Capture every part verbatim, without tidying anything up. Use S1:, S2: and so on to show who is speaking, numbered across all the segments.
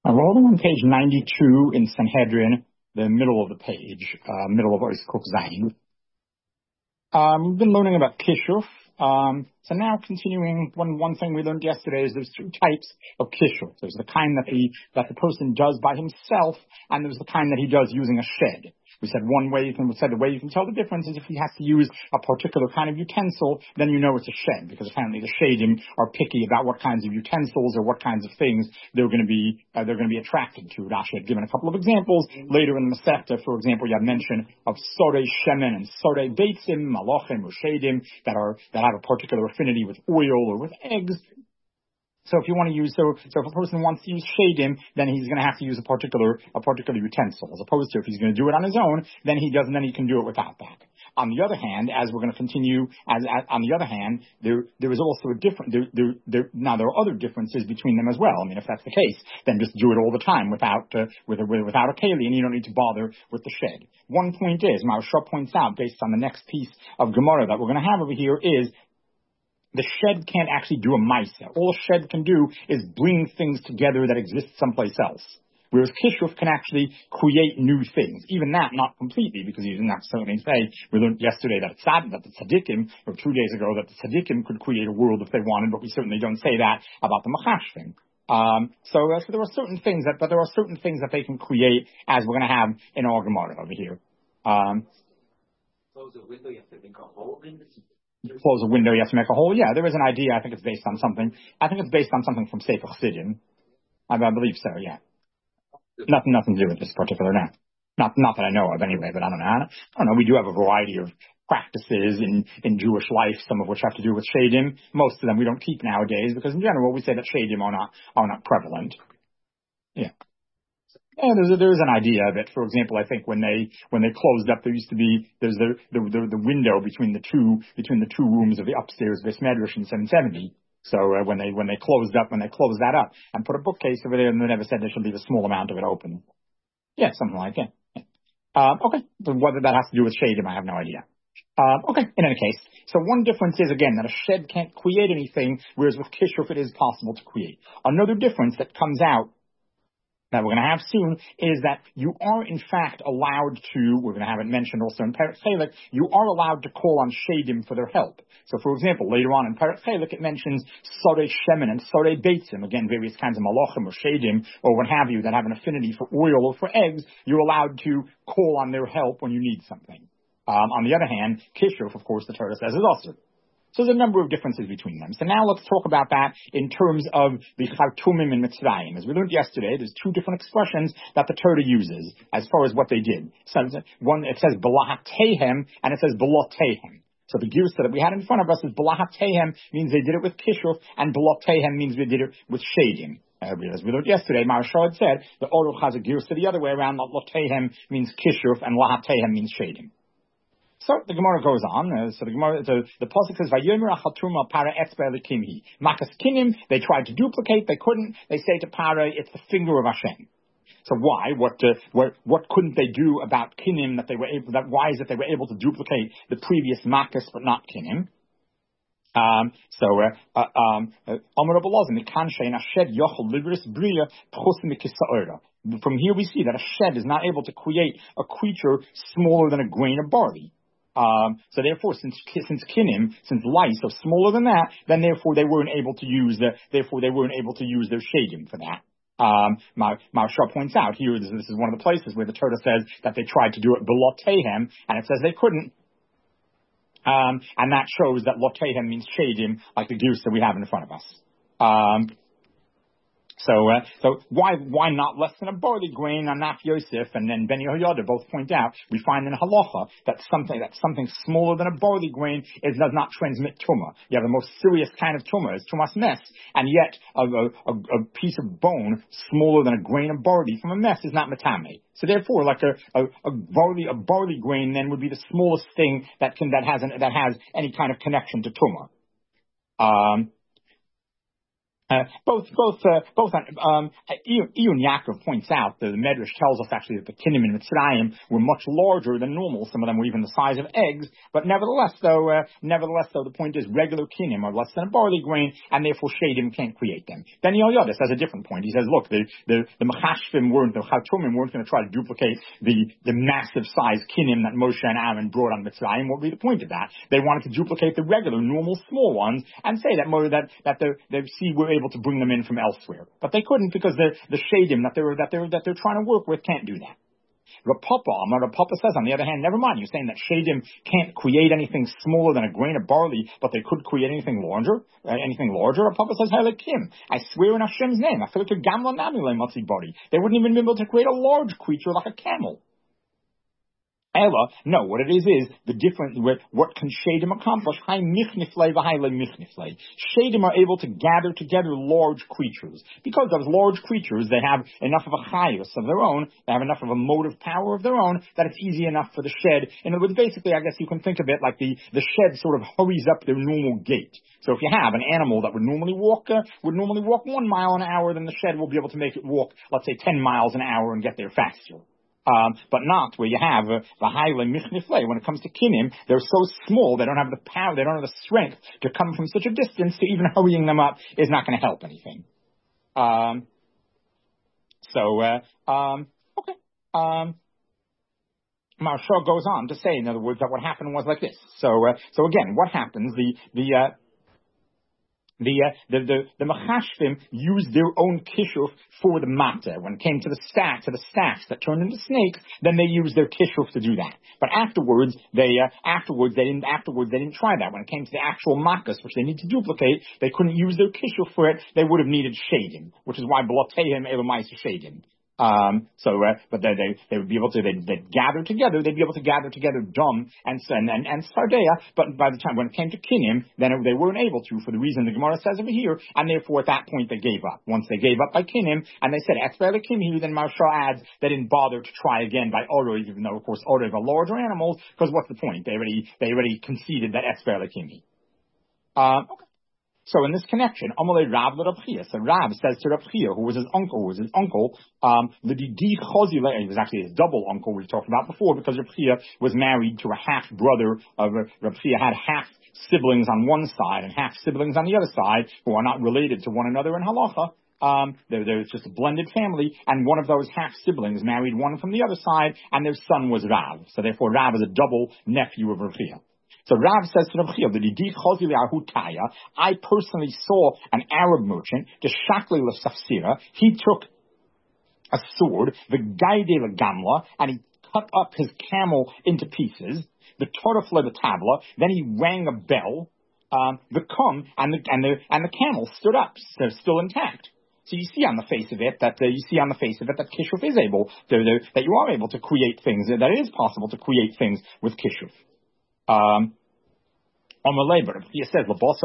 S1: Uh, we're holding on page ninety-two in Sanhedrin, the middle of the page, uh, middle of Ois Kuf Zayin. Um, we've been learning about Kishuf. Um, so now continuing, one, one thing we learned yesterday is there's two types of Kishuf. There's the kind that the, that the person does by himself, and there's the kind that he does using a shed. We said one way you can, we said the way you can tell the difference is if he has to use a particular kind of utensil, then you know it's a shed, because apparently the shadim are picky about what kinds of utensils or what kinds of things they're going to be, uh, they're going to be attracted to. Rashi had given a couple of examples later in the Masechta. For example, you have mention of sorei shemen and sorei beitzim, malachim or shadim that are, that have a particular affinity with oil or with eggs. So if you want to use, so, so if a person wants to use shadim, then he's going to have to use a particular, a particular utensil, as opposed to if he's going to do it on his own, then he doesn't, then he can do it without that. On the other hand, as we're going to continue, as, as on the other hand, there, there is also a different, there, there, there, now there are other differences between them as well. I mean, if that's the case, then just do it all the time without, uh, with a, without a keli, and you don't need to bother with the shed. One point is, Maharsha points out, based on the next piece of Gemara that we're going to have over here, is the shed can't actually do a maisa. All a shed can do is bring things together that exist someplace else. Whereas Kishuf can actually create new things. Even that, not completely, because he didn't necessarily say, we learned yesterday that, tzad, that the tzaddikim, or two days ago, that the tzaddikim could create a world if they wanted, but we certainly don't say that about the machash thing. Um, so, uh, so there are certain things that, but there are certain things that they can create, as we're going to have in our Gemara over here. Um,
S2: Close the window, you have to make a hole in the
S1: Close a window, you have to make a hole. Yeah, there is an idea. I think it's based on something. I think it's based on something from Sefer Chassidim. I, I believe so. Yeah. Nothing, nothing to do with this particular now. Not, not that I know of anyway. But I don't know. I don't know. We do have a variety of practices in in Jewish life, some of which have to do with shadim. Most of them we don't keep nowadays because in general we say that shadim are not are not prevalent. Yeah. Yeah, there's a, there's an idea of it. For example, I think when they when they closed up, there used to be there's the the the, the window between the two between the two rooms of the upstairs Beis Medrash in seven seventy. So uh, when they when they closed up when they closed that up and put a bookcase over there, and they never said they should leave a small amount of it open. Yeah, something like that. Yeah. Uh, okay, but whether that has to do with shadim, I have no idea. Uh, okay, in any case, so one difference is, again, that a shed can't create anything, whereas with Kishuf it is possible to create. Another difference that comes out that we're going to have soon is that you are in fact allowed to, we're going to have it mentioned also in Perek Chelek, you are allowed to call on shadim for their help. So for example, later on in Perek Chelek it mentions sorei shemen and sorei beitzim, again various kinds of malachim or shadim or what have you that have an affinity for oil or for eggs, you're allowed to call on their help when you need something. Um, on the other hand, Kishuf, of course, the Torah says is also. So there's a number of differences between them. So now let's talk about that in terms of the Chartumim and Mitzrayim. As we learned yesterday, there's two different expressions that the Torah uses as far as what they did. So one, it says B'lahatehem, and it says B'lotehem. So the Girsa that we had in front of us is B'lahatehem means they did it with Kishuf, and B'lotehem means they did it with Shadim. Uh, as we learned yesterday, Maharsha had said the Oruch has a Girsa the other way around, Lotehem means Kishuf, and Lahatehem means Shadim. So the Gemara goes on. Uh, so the Gemara, the, the pasuk says, "Vayomer achatuma para etzba lekimhi." Makas kinim. They tried to duplicate, they couldn't. They say to Para, "It's the finger of Hashem." So why? What? Uh, what? What couldn't they do about kinim that they were able? That why is it they were able to duplicate the previous makas but not kinim? Um, so, uh, uh, um, from here we see that a shed is not able to create a creature smaller than a grain of barley. Um, so therefore, since since kinim, since lice are smaller than that, then therefore they weren't able to use the therefore they weren't able to use their shadim for that. Um, Maharsha points out here this, this is one of the places where the Torah says that they tried to do it belotehem, and it says they couldn't. Um, and that shows that lotehem means shadim, like the goose that we have in front of us. Um, So, uh, so why, why not less than a barley grain on Naf Yosef and then Ben Yehoyada both point out, we find in Halacha that something, that something smaller than a barley grain is, does not transmit tumah. You have the most serious kind of tumah, is tumas mes, and yet a, a, a piece of bone smaller than a grain of barley from a mess is not metame. So therefore, like a, a, a barley, a barley grain then would be the smallest thing that can, that has an, that has any kind of connection to tumah. Um, Uh, both, both, uh, both. Um, Iyun Yaakov points out that the Medrash tells us actually that the Kinim in Mitzrayim were much larger than normal. Some of them were even the size of eggs. But nevertheless, though, uh, nevertheless, though, the point is regular Kinim are less than a barley grain, and therefore Shadim can't create them. Then Yoyada says a different point. He says, look, the the the Mechashvim weren't, the Chatumim weren't going to try to duplicate the the massive size Kinim that Moshe and Aaron brought on Mitzrayim. What would be the point of that? They wanted to duplicate the regular, normal, small ones, and say that that that the the sea were able to bring them in from elsewhere, but they couldn't because the the shadim that they're that they're that they're trying to work with can't do that. Rapapa, Rapapa says, on the other hand, never mind. You're saying that shadim can't create anything smaller than a grain of barley, but they could create anything larger, uh, anything larger. Rapapa says, Helekim, I swear in Hashem's name, I feel like a gamla namile matzi body. They wouldn't even be able to create a large creature like a camel. Ella, no, what it is is the difference with what can Shadim accomplish. High michniflei v'high le michniflei. Shadim are able to gather together large creatures. Because those large creatures, they have enough of a chayus of their own, they have enough of a motive power of their own, that it's easy enough for the shed. In other words, basically, I guess you can think of it like the, the shed sort of hurries up their normal gait. So if you have an animal that would normally walk, uh, would normally walk one mile an hour, then the shed will be able to make it walk, let's say, ten miles an hour and get there faster. Um, but not where you have uh, the highly michniflei. When it comes to kinim, they're so small, they don't have the power, they don't have the strength to come from such a distance, so even hurrying them up is not going to help anything. Um, so, uh, um, okay. Um, Maharsha goes on to say, in other words, that what happened was like this. So, uh, so again, what happens? The, the, uh, The, uh, the, the, the Mechashvim used their own kishuf for the mata. When it came to the stack, to the stacks that turned into snakes, then they used their kishuf to do that. But afterwards, they, uh, afterwards, they didn't, afterwards, they didn't try that. When it came to the actual makas, which they need to duplicate, they couldn't use their kishuf for it. They would have needed shadim, which is why B'lotehem Elamais shadim. Um, so, uh, but they, they, they would be able to, they'd, they'd gather together, they'd be able to gather together Dum and, and, and, and Sardea, but by the time, when it came to Kinim, then it, they weren't able to, for the reason the Gemara says over here, and therefore at that point they gave up. Once they gave up by Kinim, and they said, Etzvele Kimhi, then Maharsha adds, they didn't bother to try again by Oroiv, even though, of course, Oroiv are larger animals, because what's the point? They already, they already conceded that Etzvele Kimhi. Um, okay. So in this connection, Amalei Rav le Rav Chia. So Rav says to Rav Chia, who was his uncle, who was his uncle, um, the Didi Chozile, he was actually his double uncle we talked about before, because Rav Chia was married to a half brother of Rav Chia, had half siblings on one side and half siblings on the other side, who are not related to one another in halacha. Um, there, there's just a blended family, and one of those half siblings married one from the other side, and their son was Rav. So therefore, Rav is a double nephew of Rav Chia. So Rav says to Rav Chia, I personally saw an Arab merchant, the Shakli L'Safsira. He took a sword, the Gaide L'Gamla, and he cut up his camel into pieces, the Torah the tabla, then he rang a bell, um, the kum, and the, and the, and the camel stood up, they're still intact. So you see on the face of it that uh, you see on the face of it that kishuf is able to, to, that you are able to create things, that it is possible to create things with kishuf. Um, on the labor, he says,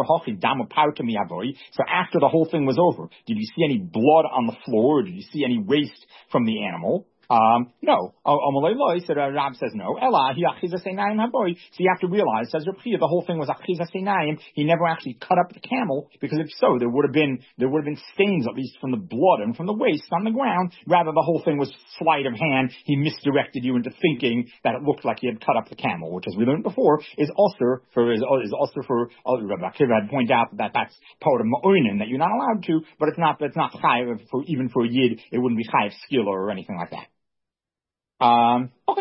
S1: so after the whole thing was over, did you see any blood on the floor, or did you see any waste from the animal? Um, no. Amalei said, uh, Rab says no. Ella, he achizas einayim haboy. So you have to realize, says Reb Chia, the whole thing was achizas einayim. He never actually cut up the camel, because if so, there would have been, there would have been stains, at least from the blood and from the waste on the ground. Rather, the whole thing was sleight of hand. He misdirected you into thinking that it looked like he had cut up the camel, which, as we learned before, is also for, is, is also for, uh, Rabbi Akiva had pointed out that that's part of ma'oinin, that you're not allowed to, but it's not, it's not chayiv for, even for a yid, it wouldn't be chayiv skill or anything like that. Um, okay.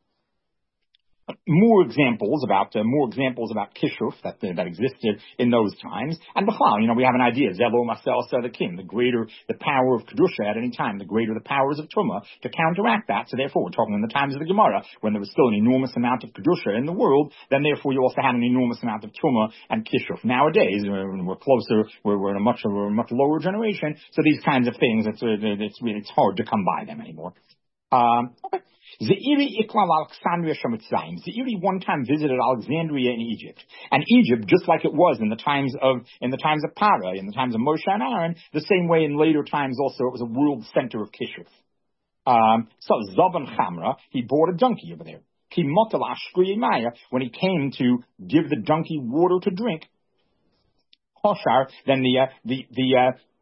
S1: More examples about, uh, more examples about kishuf that, uh, that existed in those times. And b'chlal, you know, we have an idea, Zelo Masel Seh the king, the greater the power of Kedusha at any time, the greater the powers of Tumah to counteract that. So therefore, we're talking in the times of the Gemara, when there was still an enormous amount of Kedusha in the world, then therefore you also had an enormous amount of Tumah and kishuf. Nowadays, we're, we're closer, we're, we're in a much, we're a much lower generation, so these kinds of things, it's, uh, it's really, it's hard to come by them anymore. Um, okay. Zeiri Iklal Alexandria Shemitzrayim. Zeiri one time visited Alexandria in Egypt. And Egypt, just like it was in the times of, in the times of Para, in the times of Moshe and Aaron, the same way in later times also, it was a world center of kishuf. Um, so Zaban Chamra, he bought a donkey over there. Ki Motel Ashkri Maya, when he came to give the donkey water to drink, Hoshar, then the, uh, the, the, uh,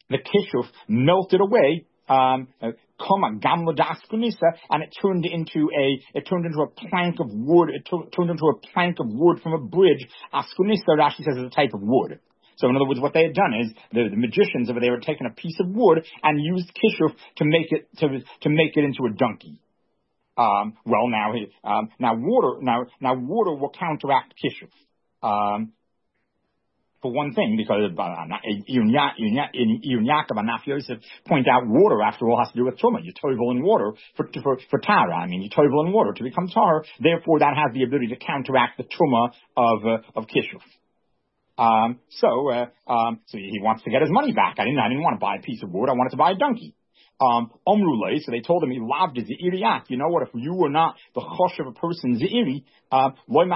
S1: the kishuf melted away, um, koma gamla daskunisa, and it turned into a, it turned into a plank of wood, it t- turned into a plank of wood from a bridge. Askunisa, Rashi says, is a type of wood. So in other words, what they had done is the, the magicians over there had taken a piece of wood and used kishuf to make it to to make it into a donkey. Um, well, now um, now water now now water will counteract kishuf. Um, for one thing, because even Yaakov and Naf Yosef point out water, after all, has to do with Tumah. You toivel in water for, for, for Tara. I mean, you toivel in water to become Tar. Therefore, that has the ability to counteract the Tumah of uh, of kishuf. Um, so, uh, um, so he wants to get his money back. I didn't, I didn't want to buy a piece of wood. I wanted to buy a donkey. Um, Omrule, so they told him he loved his Ze'iriyak. You know what? If you were not the chosh of a person Ze'iri, uh,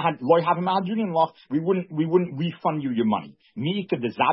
S1: we wouldn't, we wouldn't refund you your money. You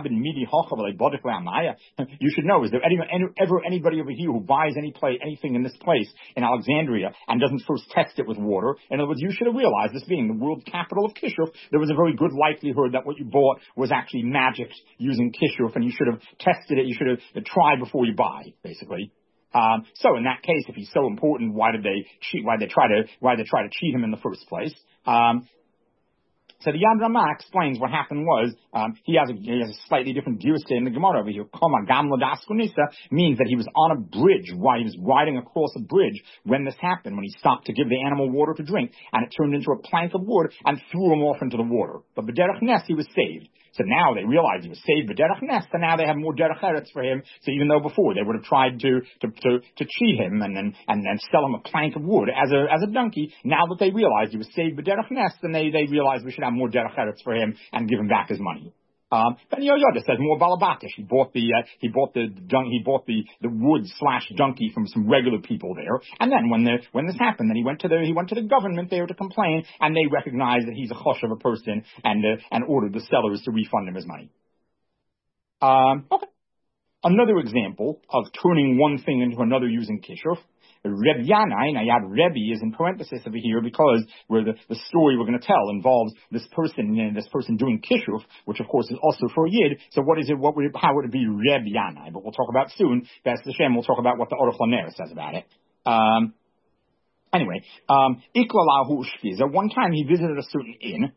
S1: should know, is there any, any, ever anybody over here who buys any play, anything in this place in Alexandria and doesn't first test it with water? In other words, you should have realized, this being the world capital of Kishuf, there was a very good likelihood that what you bought was actually magic using Kishuf, and you should have tested it, you should have tried before you buy, basically. Um, so in that case, if he's so important, why did they cheat? Why they try to why they try to cheat him in the first place? Um, so the Yad Ramah explains what happened was um, he has a he has a slightly different girsa in the Gemara over here. Koma gamla daskunisa means that he was on a bridge while he was riding across a bridge when this happened, when he stopped to give the animal water to drink, and it turned into a plank of wood and threw him off into the water. But b'derech nes he was saved. So now they realize he was saved b'derech nes, and now they have more derech eretz for him. So even though before they would have tried to to to, to cheat him and then and then sell him a plank of wood as a as a donkey, now that they realized he was saved b'derech nes, then they they realized we should have more derech eretz for him and give him back his money. Um, Ben Yoyada says more balabatish. He bought the uh, he bought the dun- he bought the, the wood slash donkey from some regular people there, and then when the when this happened, then he went to the he went to the government there to complain, and they recognized that he's a chosh of a person and uh, and ordered the sellers to refund him his money. Um, okay, another example of turning one thing into another using kishuf. Reb Yanai, now Yad Rebbe is in parenthesis over here because where the, the story we're going to tell involves this person, you know, this person doing kishuf, which of course is also for a yid. So what is it? What would it, how would it be Reb Yanai? But we'll talk about soon. B'ez Hashem, we'll talk about what the Aruch LaNer says about it. Um, anyway, um, Iklalahu Ushkiza. One time he visited a certain inn.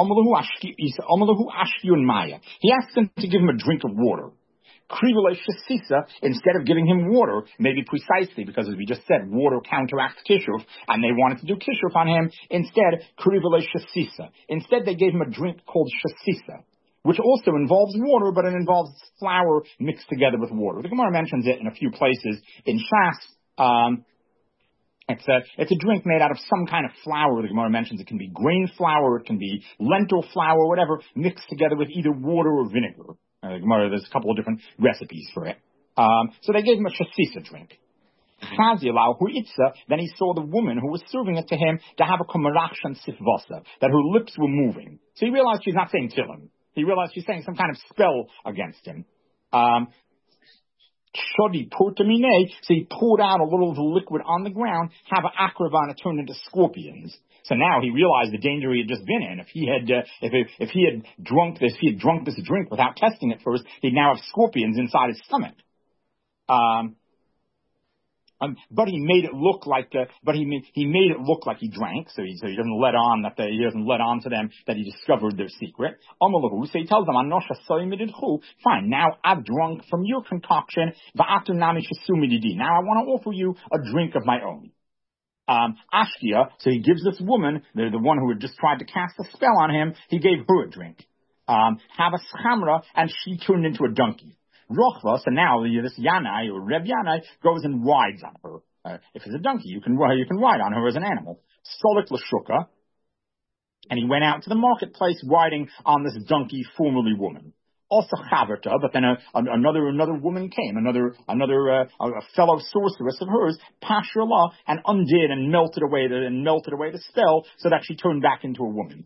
S1: He asked them to give him a drink of water. Instead of giving him water, maybe precisely because, as we just said, water counteracts kishuf, and they wanted to do kishuf on him. Instead, instead they gave him a drink called shasisa, which also involves water, but it involves flour mixed together with water. The Gemara mentions it in a few places in Shas. Um, It's a, it's a drink made out of some kind of flour. The Gemara mentions it can be grain flour, it can be lentil flour, whatever, mixed together with either water or vinegar. Uh, the Gemara, there's a couple of different recipes for it. Um, so they gave him a shasisa drink. Then he saw the woman who was serving it to him to have a kumarachshan sifvasa, that her lips were moving. So he realized she's not saying Tehillim. He realized she's saying some kind of spell against him. Um, Shodi portamine, so he poured out a little of the liquid on the ground, have an akravan, and it turned into scorpions. So now he realized the danger he had just been in. If he had, uh, if it, if he had drunk this, if he had drunk this drink without testing it first, he'd now have scorpions inside his stomach. Um, Um, but he made it look like, uh, but he made, he made it look like he drank, so he, so he doesn't let on that they, he doesn't let on to them that he discovered their secret. Amalahu, so he tells them, fine, now I've drunk from your concoction, now I want to offer you a drink of my own. Um, Ashkia, so he gives this woman, the, the one who had just tried to cast a spell on him, he gave her a drink. Um, have a schamra, and she turned into a donkey. Rochva, so now this Yanai or Reb Yanai goes and rides on her. Uh, if it's a donkey, you can you can ride on her as an animal. Solik l'shuka, and he went out to the marketplace riding on this donkey, formerly woman. Also chaverta, but then a, a, another another woman came, another another uh, a fellow sorceress of hers, pashrala, and undid and melted away the and melted away the spell, so that she turned back into a woman.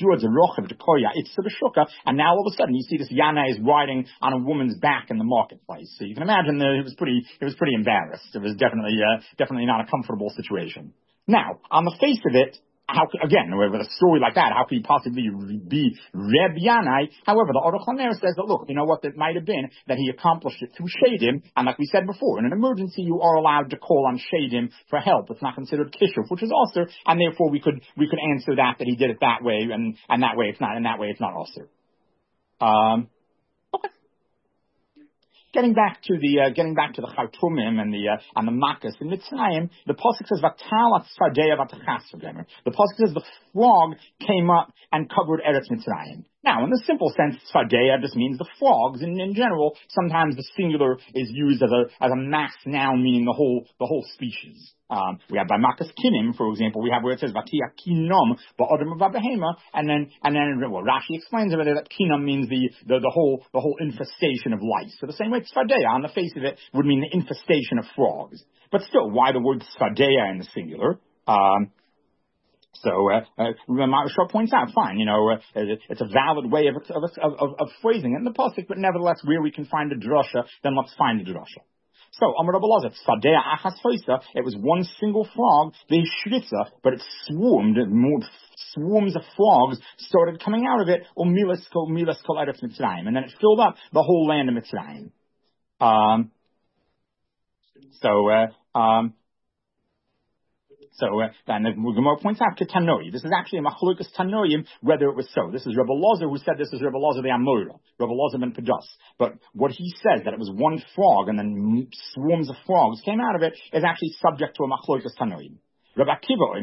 S1: And now all of a sudden you see this Yana is riding on a woman's back in the marketplace. So you can imagine that it was pretty it was pretty embarrassed. It was definitely uh, definitely not a comfortable situation. Now, on the face of it, how, again, with a story like that, how could he possibly be Reb Yanai? However, the Aruch LaNer says that, look, you know what, it might have been that he accomplished it through Shadim, and like we said before, in an emergency, you are allowed to call on Shadim for help. It's not considered Kishuf, which is also, and therefore we could, we could answer that, that he did it that way, and, and that way it's not, and that way it's not also. Um, okay. Getting back to the uh, getting back to the Chartumim and the uh, and the Makkos in Mitzrayim, the pasuk says Vatalat Sfadeya Vatachas. The pasuk says the frog came up and covered Eretz Mitzrayim. Now, in the simple sense, Sfadeya just means the frogs, and in general, sometimes the singular is used as a as a mass noun, meaning the whole the whole species. Um, we have by Makkos Kinim, for example, we have where it says Vatia Kinom Ba'odem Vavahema, and then and then well, Rashi explains over there that Kinom means the, the the whole the whole infestation of lice. So the same way Sfadeya, on the face of it, would mean the infestation of frogs. But still, why the word Sfadeya in the singular? Um, So, uh, uh, Maharsha points out, fine, you know, uh, it's a valid way of, of, of, of phrasing it in the pasuk, but nevertheless, where we can find a drasha, then let's find a drasha. So, Amar Rabbi Elazar, Sfadeya Achas Hoisa, it was one single frog, the Shritza, but it swarmed, more swarms of frogs started coming out of it, or Milas Kol Milas Kol Eretz Mitzrayim, and then it filled up the whole land of Mitzrayim. Um, so, uh, um, So, uh, then the Gemara points out to Tanoi. This is actually a machlokas Tanoim, whether it was so. This is Rebbe Elazar who said this is Rebbe Elazar the Amora, Rebbe Elazar ben Padas. But what he says, that it was one frog and then swarms of frogs came out of it, is actually subject to a machlokas Tanoim. Rabbi Akiva,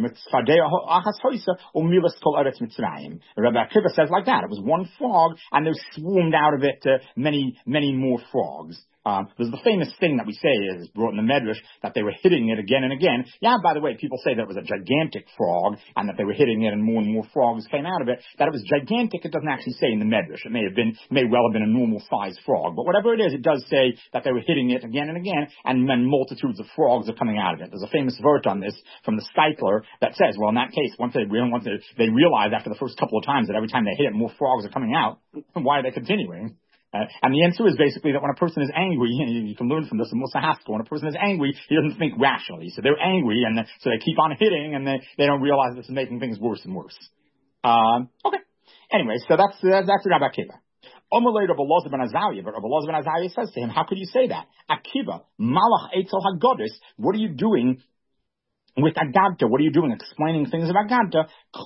S1: Rabbi Akiva says like that. It was one frog, and there swarmed out of it uh, many, many more frogs. Um, there's the famous thing that we say is brought in the Medrash that they were hitting it again and again. Yeah, by the way, people say that it was a gigantic frog and that they were hitting it and more and more frogs came out of it. That it was gigantic, it doesn't actually say in the Medrash. It may have been, may well have been a normal sized frog, but whatever it is, it does say that they were hitting it again and again, and then multitudes of frogs are coming out of it. There's a famous vert on this from the Steipler that says, well, in that case, once they once they, they realize after the first couple of times that every time they hit it, more frogs are coming out, why are they continuing? Uh, and the answer is basically that when a person is angry, you, you can learn from this in Musa Haskell, when a person is angry, he doesn't think rationally. So they're angry, and so they keep on hitting, and they, they don't realize this is making things worse and worse. Um, okay. Anyway, so that's, uh, that's Rabbi Akiva. Omalei Rabbi Elazar ben Azariah, but Rabbi Elazar ben Azariah says to him, how could you say that? Akiva, Malach Eitzel HaGodis, what are you doing with Agadta? What are you doing? Explaining things of Agadta.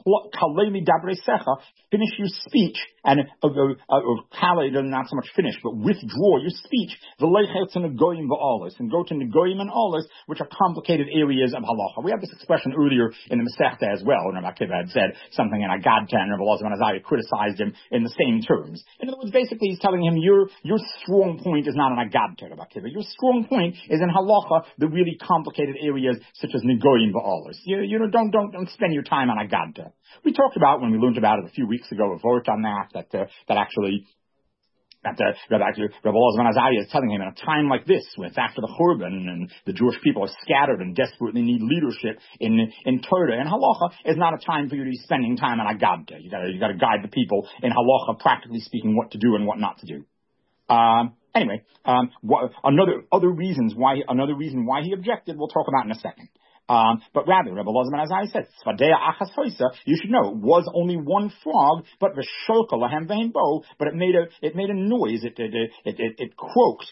S1: Kaleli Dabre Secha, finish your speech, and uh, uh, uh, not so much finish, but withdraw your speech. V'leichel to Negoyim v'Olis, and go to Negoyim and Olis, which are complicated areas of halacha. We had this expression earlier in the Masechta as well, when Rabbi Akiva had said something in Agadta, and Rabbi Elazar ben Azariah criticized him in the same terms. In other words, basically he's telling him, your your strong point is not in Agadta, Rabbi Akiva. Your strong point is in halacha, the really complicated areas such as Negoyim v'Olis. You, you know, don't, don't, don't spend your time on Agadta. We talked about, when we learned about it a few weeks ago, a vote on that, that, uh, that actually, that, uh, Rabbi, Rabbi Elazar ben Azariah is telling him in a time like this, with after the Churban and the Jewish people are scattered and desperately need leadership in, in Torah and halacha, is not a time for you to be spending time on Agadta. You gotta, you gotta guide the people in halacha, practically speaking, what to do and what not to do. Um, anyway, um, what, another, other reasons why, another reason why he objected, we'll talk about in a second. Um, but rather, Rebbe Elazar ben Azariah says, Sfadeya Achas Hoisa, you should know, it was only one frog, but V'sholka Lahem Ve'im Bo, but it made a, it made a noise, it, it, it, it, it croaked,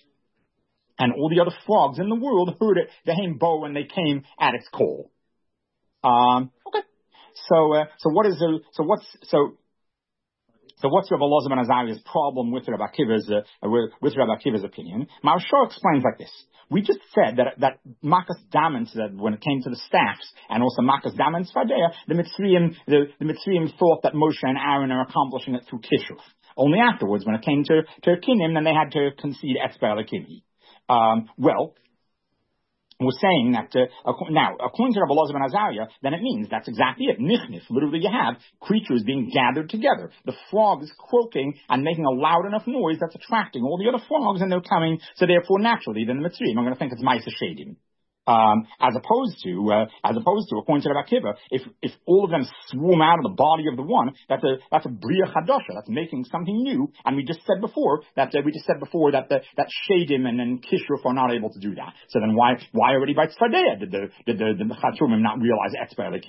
S1: and all the other frogs in the world heard it, Ve'im Bo, when they came at its call. Um, okay. So, uh, so what is the, so what's, so, So what's Rabbi Elazar ben Azariah's problem with Rabbi Akiva's, uh, with, with Rabbi Akiva's opinion? Maharsha explains like this. We just said that, that Makas Daman, that when it came to the staffs, and also Makas Daman Sfadeya, the Mitzrayim, the, the Mitzrayim thought that Moshe and Aaron are accomplishing it through Kishuf. Only afterwards, when it came to, to Kinim, then they had to concede Etzber Lekimi. Um, well, we're saying that, uh, now, according to Rabbi Elazar ben Azariah, then it means that's exactly it. Nichnif, literally you have creatures being gathered together. The frog is croaking and making a loud enough noise that's attracting all the other frogs, and they're coming, so therefore naturally, then the Mitzrayim are going to think it's Ma'aseh Shedim. Um, as opposed to, uh, as opposed to, according to Rabbi Akiva, if, if all of them swarm out of the body of the one, that's a, that's a Bria Chadasha, that's making something new, and we just said before, that, uh, we just said before that the, that Shedim and, and Kishruf are not able to do that. So then why, why already by Tzfadeya did the, did the, the Chaturmim not realize Etzber Lekimi?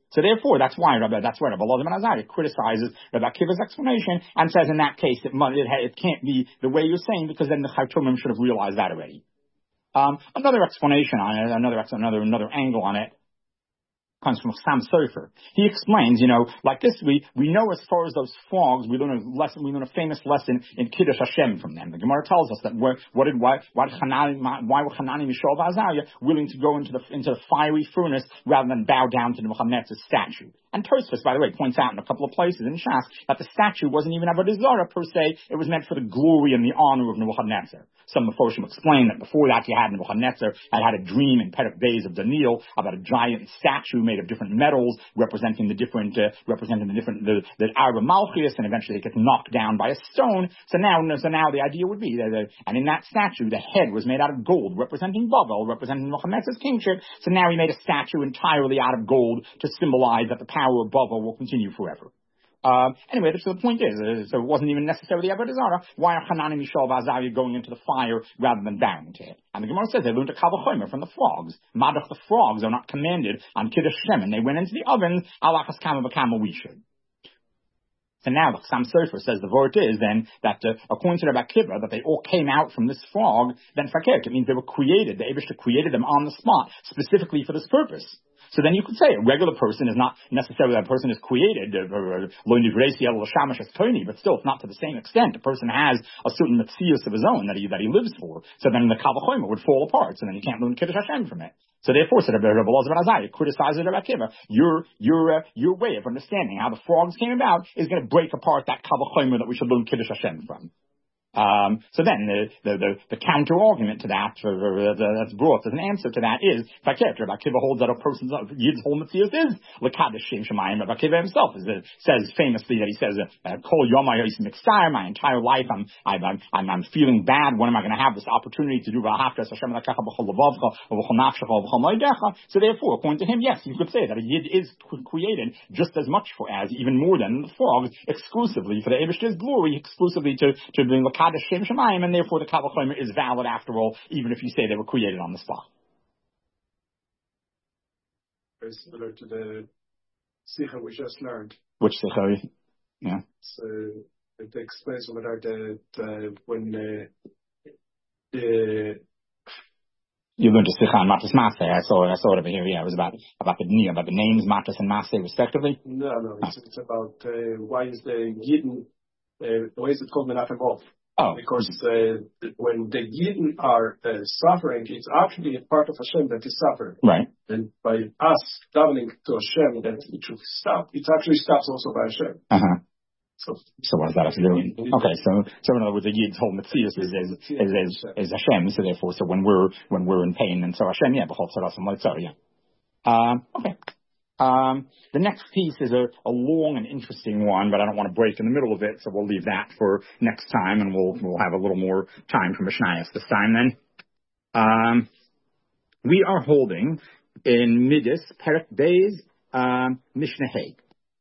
S1: So therefore, that's why Rabbi, that's why Rabbi Elazar ben Azariah criticizes Rabbi Akiva's explanation and says in that case it, it, it can't be the way you're saying, because then the Chaitumim should have realized that already. Um, another explanation on it, another another another angle on it, comes from Sam Sofer. He explains, you know, like this, we, we know as far as those frogs, we learn a lesson, we learn a famous lesson in Kiddush Hashem from them. The Gemara tells us that where, what did, why, why, did Hanani, why were Hanani, Mishael, and Azariah willing to go into the, into the fiery furnace rather than bow down to the Nebuchadnezzar's statue? And Tosfos, by the way, points out in a couple of places in Shas that the statue wasn't even Avodah Zarah per se, it was meant for the glory and the honor of Nebuchadnezzar. Some Mefoshim explain that before that you had Nebuchadnezzar had had a dream in Perek Beis of Daniel about a giant statue made of different metals representing the different, uh, representing the different, the, the Arba Malchus, and eventually it gets knocked down by a stone. So now, so now the idea would be that, uh, and in that statue, the head was made out of gold, representing Bavel, representing Nebuchadnezzar's kingship. So now he made a statue entirely out of gold to symbolize that the power of Bavel will continue forever. Uh, anyway, so the point is, uh, so it wasn't even necessarily Avodah Zarah. Why are Hanani, Mishael, and Azariah going into the fire rather than bowing to it? And the Gemara says they learned a Kal V'chomer from the frogs. Madach, the frogs are not commanded on Kiddush Hashem, and they went into the oven, alachas kama v'kama we should. So now the Chassam Sofer says the word is then that uh, according to Rabbi Akiva, that they all came out from this frog, then fakert, it means they were created. The Eibishter created them on the spot, specifically for this purpose. So then you could say a regular person is not necessarily that person is created, but still it's not to the same extent. A person has a certain metzius of his own that he that he lives for. So then the Kal V'chomer would fall apart. So then you can't learn Kiddush Hashem from it. So therefore, said Rabbi Elazar ben Azariah criticizes Rabbi Akiva. Your your uh, your way of understanding how the frogs came about is going to break apart that Kal V'chomer that we should learn Kiddush Hashem from. Um, so then the, the, the, the counter argument to that, uh, uh, that's brought as an answer to that is, Rabbi Akiva holds that a person's, Yid's whole Metzius is L'kadosh Shem Shemayim. Rabbi Akiva himself is, uh, says famously that he says, Kol Yomai Yis Mitzar, my entire life I'm, I'm, I'm, I'm feeling bad. When am I going to have this opportunity to do V'ahavtas Hashem L'kacha B'chol Levavcha, V'chol Nafshecha, V'chol Moedecha? So therefore, according to him, yes, you could say that a Yid is created just as much for, as, even more than the frogs, exclusively for the Eibishter's glory, exclusively to, to bring L'kadosh Shem Shemayim, and therefore the Kal V'chomer is valid after all, even if you say they were created on the spot.
S3: Very similar to the Sikha we just learned.
S1: Which Sikha? Yeah.
S3: So it explains about the, the when uh, the
S1: you learned a Sikha on Matas Maseh. I saw I saw it over here. Yeah, it was about about the about the names Matas and Maseh respectively.
S3: No, no, it's, it's about uh, why is the Yidden uh, why is it called Menachem Ov?
S1: Oh.
S3: Because uh, when the Yidden are uh, suffering, it's actually a part of Hashem that is suffering.
S1: Right.
S3: And by us davening to Hashem that it should stop, it actually stops also by Hashem.
S1: Uh-huh.
S3: So,
S1: so what does that have to do? Okay, so so in other words, the Yid's whole Metzius is is, is is is Hashem. So therefore, so when we're when we're in pain, and so Hashem, yeah, b'chol tzaras and yeah. Um, okay. Um, the next piece is a, a long and interesting one, but I don't want to break in the middle of it, so we'll leave that for next time, and we'll we'll have a little more time for Mishnayos this time then. Um, we are holding in Midas, Perek Beis, um, Mishnah Hay.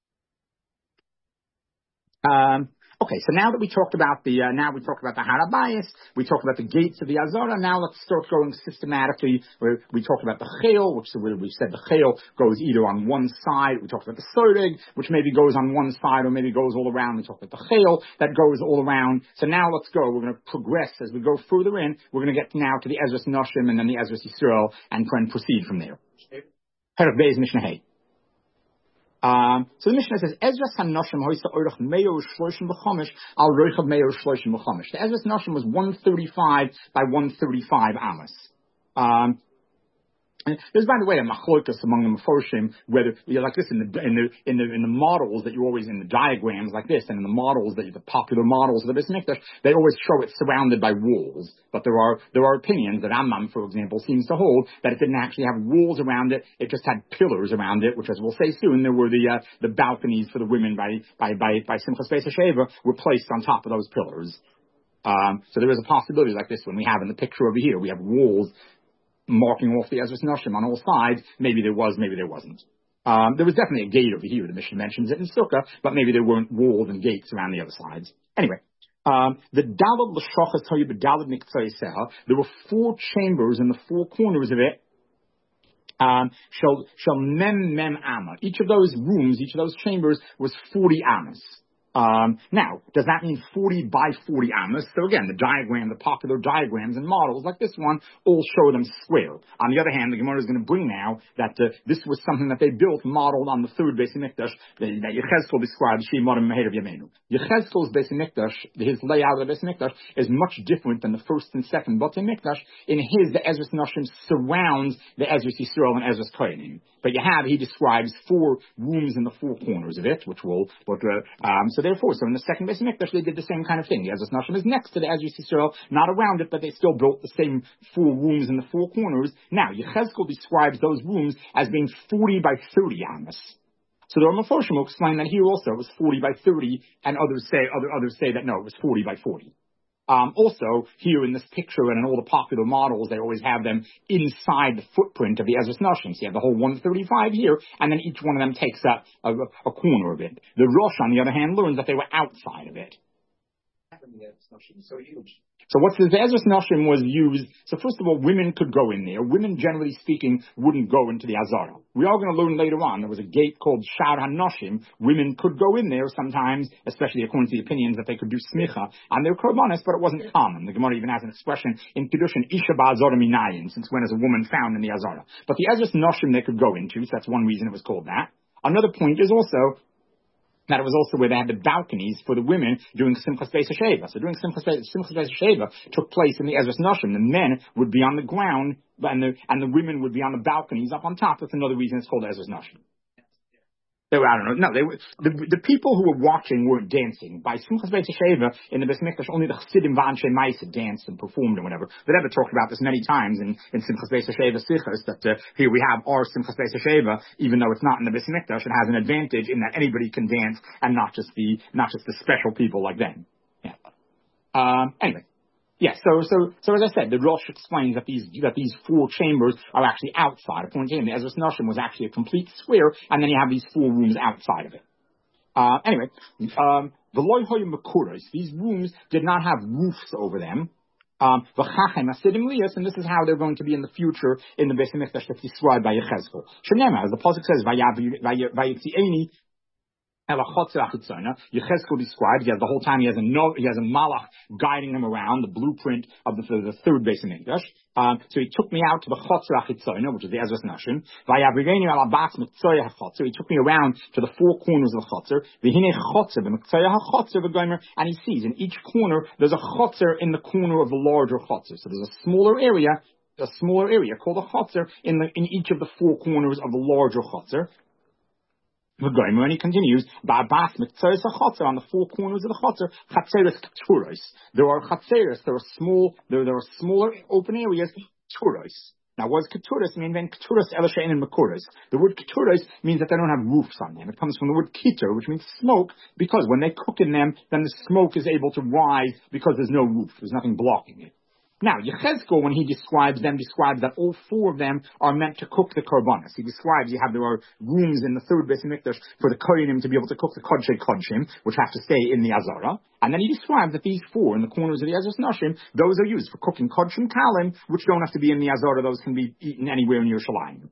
S1: Um, Okay, so now that we talked about the, uh, now we talked about the Harabayas, we talked about the gates of the Azara, now let's start going systematically. We, we talked about the Chayil, which we said the Chayil goes either on one side. We talked about the Sodig, which maybe goes on one side or maybe goes all around. We talked about the Chayil that goes all around. So now let's go. We're going to progress as we go further in. We're going to get now to the Ezras Noshim and then the Ezras Yisrael and try and proceed from there. Perek Beis Mishnah Hay. Um, so the Mishnah says, Ezras HaNoshim hoisa orach meyo shloshim b'chomish al roichav meyo shloshim b'chomish. The Ezras Noshim was one thirty-five by one thirty-five amos. Um, There's, by the way, a machlokas among the Meforshim, whether you know, like this in the in the in the in the models that you always in the diagrams like this, and in the models that the popular models of the Beis Mikdash, they always show it surrounded by walls. But there are there are opinions that Rambam, for example, seems to hold that it didn't actually have walls around it; it just had pillars around it, which, as we'll say soon, there were the uh, the balconies for the women by by by by Simchas Beis HaSheva were placed on top of those pillars. Um, so there is a possibility like this one we have in the picture over here. We have walls marking off the Ezras Noshim on all sides. Maybe there was, maybe there wasn't. Um, there was definitely a gate over here. The Mishnah mentions it in Sukkah, but maybe there weren't walls and gates around the other sides. Anyway, um, the Dalad L'Shachas Toyu B'Dalad Miktzai Seha. There were four chambers in the four corners of it. Um, shall, shall mem mem amma. Each of those rooms, each of those chambers was forty ammas. Um, now, does that mean forty by forty ammas? So again, the diagram, the popular diagrams and models like this one all show them square. On the other hand, the Gemara is going to bring now that uh, this was something that they built, modeled on the third Beis Hamikdash that, that Yechezkel describes, Sheimarim Meher of Yemenu. Yechezkel's Beis Hamikdash, his layout of the Beis Hamikdash, is much different than the first and second Beit Hamikdash. In his, the Ezras Nashim surrounds the Ezras Yisrael and Ezras Kohanim. But you have, he describes four rooms in the four corners of it, which will, but, uh, um, so therefore, so in the second Beis Hamikdash, they did the same kind of thing. The Ezras Nashim is next to the Ezras Yisrael, not around it, but they still built the same four rooms in the four corners. Now, Yechezkel describes those rooms as being forty by thirty ammas. So the Ramafoshim will explain that here also it was forty by thirty, and others say, other, others say that no, it was forty by forty. Um, also, here in this picture and in all the popular models, they always have them inside the footprint of the Ezras Nashim. So you have the whole one thirty-five here, and then each one of them takes up a, a corner of it. The Rosh, on the other hand, learns that they were outside of it.
S3: So huge.
S1: So what's the Ezras Nashim was used, so first of all, women could go in there. Women, generally speaking, wouldn't go into the Azara. We are going to learn later on, there was a gate called Shar HaNashim. Women could go in there sometimes, especially according to the opinions that they could do smicha on their korbanos, but it wasn't common. The Gemara even has an expression in Kiddushin, Isha Ba'azara Minayin, since when is a woman found in the Azara. But the Ezras Nashim they could go into, so that's one reason it was called that. Another point is also that it was also where they had the balconies for the women during Simchas Beis HaSheva. So during Simchas Beis, Simchas Beis HaSheva took place in the Ezras Nashim. The men would be on the ground, and the, and the women would be on the balconies up on top. That's another reason it's called Ezras Nashim. They were, I don't know. No, they were, the, the people who were watching weren't dancing. By Simchas Beis HaSheva, in the Beis Hamikdash, only the Chassidim V'Anshe Ma'aseh danced and performed and whatever. The Rebbe talked about this many times in, in Simchas Beis HaSheva Sichos, that uh, here we have our Simchas Beis HaSheva, even though it's not in the Beis Hamikdash, it has an advantage in that anybody can dance and not just the, not just the special people like them. Yeah. Um, anyway. Yes, yeah, so, so, so as I said, the Rosh explains that these, that these four chambers are actually outside. According to him, the Ezras Nashim was actually a complete square, and then you have these four rooms outside of it. Uh, anyway, um, the Loihoy Makuros, these rooms did not have roofs over them. Um, and this is how they're going to be in the future in the Beis Hamikdash that's described by Yechezkel. Shenema, as the pasuk says, Vayitzieni, Yechezkel describes, he has the whole time, he has a no, he has a malach guiding him around, the blueprint of the, the, the third Beis Hamikdash. Um, so he took me out to the Chotzer HaChitzona, which is the Ezras Nashim. So he took me around to the four corners of the Chotzer. And he sees in each corner, there's a Chotzer in the corner of the larger Chotzer. So there's a smaller area, a smaller area called a Chotzer in the, in each of the four corners of the larger Chotzer. And he continues, on the four corners of the chotzer, chatzeres keturos. There are chatzeres, there are small, there, there are smaller open areas, keturos. Now, what does keturos mean? Then keturos elashein and makuros. The word keturos means that they don't have roofs on them. It comes from the word keter, which means smoke, because when they cook in them, then the smoke is able to rise because there's no roof. There's nothing blocking it. Now, Yechezkel, when he describes them, describes that all four of them are meant to cook the korbanos. He describes you have there are rooms in the third Beis Hamikdash for the kohanim to be able to cook the kodshei kodshim, which have to stay in the Azara. And then he describes that these four in the corners of the Ezras Nashim, those are used for cooking kodshim kalim, which don't have to be in the Azara. Those can be eaten anywhere in Yerushalayim.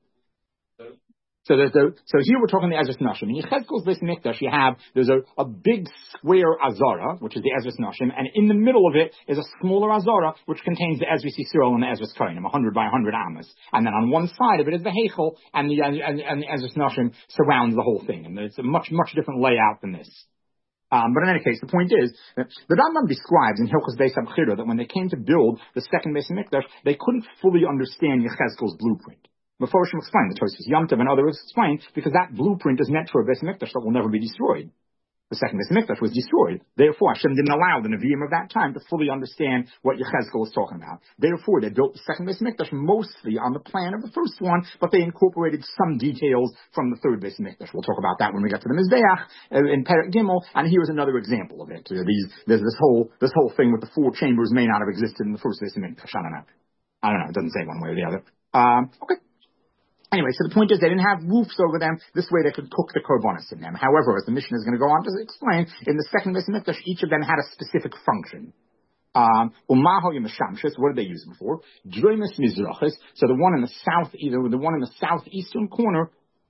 S1: So there's the, so here we're talking the Ezras Nashim. In Yechezkel's Beis Hamikdash, you have, there's a, a big square Azara, which is the Ezras Nashim, and in the middle of it is a smaller Azara, which contains the Ezras Yisrael and the Ezras Kohanim, one hundred by one hundred amas. And then on one side of it is the Heichel, and the, and, and the Ezras Nashim surrounds the whole thing. And it's a much, much different layout than this. Um, but in any case, the point is, that the Rambam describes in Hilchos Beis HaBchira that when they came to build the second Beis Hamikdash, they couldn't fully understand Yechezkel's blueprint. Meforshim explained, the Tosfos Yom Tov and others explained, because that blueprint is meant for a Beis Hamikdash that will never be destroyed. The second Beis Hamikdash was destroyed. Therefore, Hashem didn't allow the Nevi'im of that time to fully understand what Yechezkel was talking about. Therefore, they built the second Beis Hamikdash mostly on the plan of the first one, but they incorporated some details from the third Beis Hamikdash. We'll talk about that when we get to the Mizbeach uh, in Perek Gimel, and here's another example of it. Uh, these, there's this whole this whole thing with the four chambers may not have existed in the first Beis Hamikdash. I don't know. I don't know. It doesn't say one way or the other. Um, okay. Anyway, so the point is they didn't have roofs over them. This way they could cook the korbanos in them. However, as the Mishnah is going to go on to explain, in the second Beis Hamikdash, each of them had a specific function. Um, Umaho Yemeshamshis, what did they use them for? Droimus Mizrachis, so the one in the south, either the one in the southeastern corner,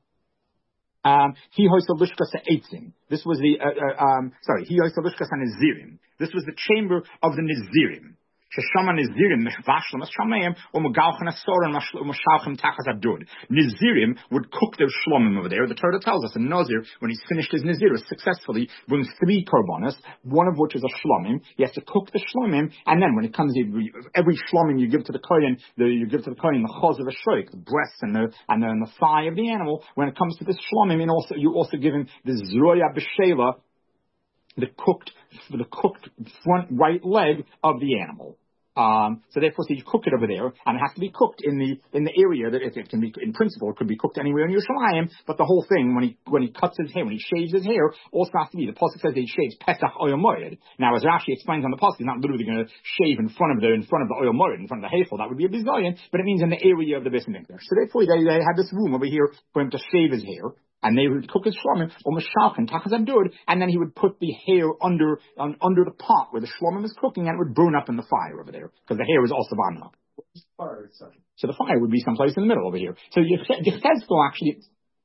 S1: um, he hoisted Lishkas Eitzim. This was the, uh, uh, um, sorry, he hoisted Lishkas Nizirim. This was the chamber of the Nizirim. Sheshama Nizirim, Meshvashlam, Shamayim, or Megalchan Asoran, Mashalchim Tachas Abdud. Nizirim would cook their shlomim over there. The Torah tells us, a Nazir, when he's finished his Nizir, successfully brings three korbanos, one of which is a shlomim. He has to cook the shlomim, and then when it comes, every shlomim you give to the kohen, the, you give to the kohen the chos of a shoik, the breast and the, and the, and the thigh of the animal. When it comes to this shlomim, and also, you also give him the zroya b'shela, the cooked, the cooked front right leg of the animal. Um, so therefore, so you cook it over there, and it has to be cooked in the in the area that it, it can be. In principle, it could be cooked anywhere in Yerushalayim. But the whole thing, when he when he cuts his hair, when he shaves his hair, also has to be. The pasuk says that he shaves Pesach Oyel Moed. Now, as Rashi explains on the pasuk, he's not literally going to shave in front of the in front of the Oyel Moed, in front of the Hefel. That would be a bizillion, but it means in the area of the Beis Mikdash. So therefore, they, they had this room over here for him to shave his hair. And they would cook his shlomim, or mashalchin, tachas abdud, and then he would put the hair under um, under the pot where the shlomim is cooking, and it would burn up in the fire over there, because the hair was also burned up. So the fire would be someplace in the middle over here. So Yechezkel actually,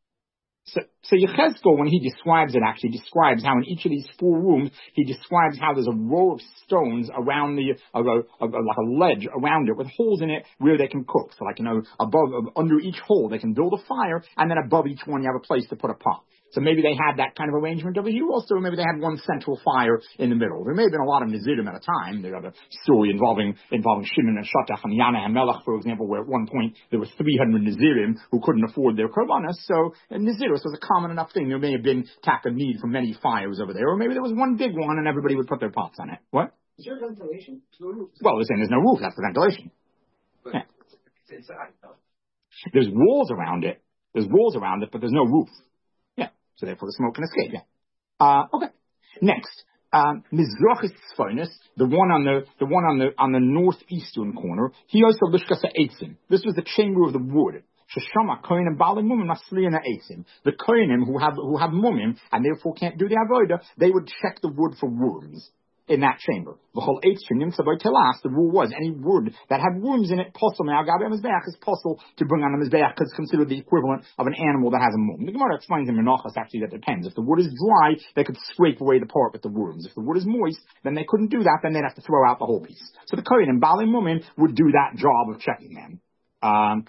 S1: so, so Yechezkel, when he describes it, actually describes how in each of these four rooms, he describes how there's a row of stones around the, a, a, a, like a ledge around it with holes in it where they can cook. So like, you know, above, under each hole, they can build a fire, and then above each one, you have a place to put a pot. So maybe they had that kind of arrangement over here also, or maybe they had one central fire in the middle. There may have been a lot of Nizirim at a time. They have a story involving involving Shimon and Shattach and Yana and Melech, for example, where at one point there were three hundred Nizirim who couldn't afford their korbanos. So Nizirus was a common enough thing. There may have been tap of need for many fires over there, or maybe there was one big one and everybody would put their pots on it. What?
S2: Is there ventilation? No roof.
S1: Well, they're saying there's no roof. That's the ventilation.
S2: But
S1: Yeah.
S2: it's inside, though.
S1: There's walls around it. There's walls around it, but there's no roof. So therefore the smoke can escape, yeah. Uh, okay. Next, um, Mizrachis Tzfonis, the one on the, the one on the, on the northeastern corner, he also Lishkas Eitzim. This was the chamber of the wood. Sheshama Kohenim Baalei Mumim Masliyana Eitzim. The Kohenim who have, who have Mumim, and therefore can't do the Avodah, they would check the wood for worms in that chamber. The whole Eitzim, the rule was any wood that had worms in it, possible now Gabi Mizbeach is possible to bring on the Mizbeach because it's considered the equivalent of an animal that has a mum. The Gemara explains in Menachos actually that depends. If the wood is dry, they could scrape away the part with the worms. If the wood is moist, then they couldn't do that, then they'd have to throw out the whole piece. So the Kohen and Baalei Mumim would do that job of checking them. Um,